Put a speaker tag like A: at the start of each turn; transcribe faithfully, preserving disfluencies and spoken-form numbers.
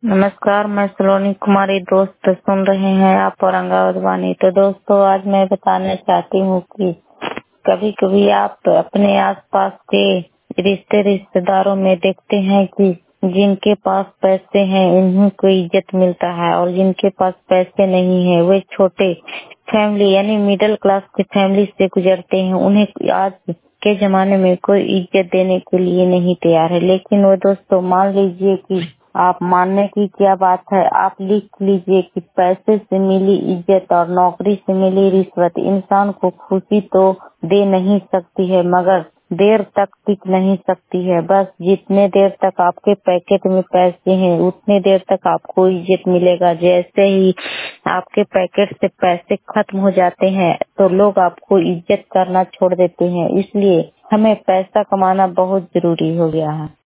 A: नमस्कार, मैं सलोनी कुमारी दोस्त सुन रहे हैं आप औरंगाबाद वाणी। तो दोस्तों, आज मैं बताना चाहती हूँ कि कभी कभी आप अपने आसपास के रिश्ते रिश्तेदारों में देखते हैं कि जिनके पास पैसे हैं उन्हीं को इज्जत मिलता है और जिनके पास पैसे नहीं है वे छोटे फैमिली यानी मिडिल क्लास की फैमिली से गुजरते हैं। उन्हें आज के जमाने में कोई इज्जत देने के लिए नहीं तैयार है। लेकिन वो दोस्तों, मान लीजिए कि आप मानने की क्या बात है, आप लिख लीजिए कि पैसे से मिली इज्जत और नौकरी से मिली रिश्वत इंसान को खुशी तो दे नहीं सकती है मगर देर तक टिक नहीं सकती है। बस जितने देर तक आपके पैकेट में पैसे हैं उतने देर तक आपको इज्जत मिलेगा। जैसे ही आपके पैकेट से पैसे खत्म हो जाते हैं तो लोग आपको इज्जत करना छोड़ देते हैं। इसलिए हमें पैसा कमाना बहुत जरूरी हो गया है।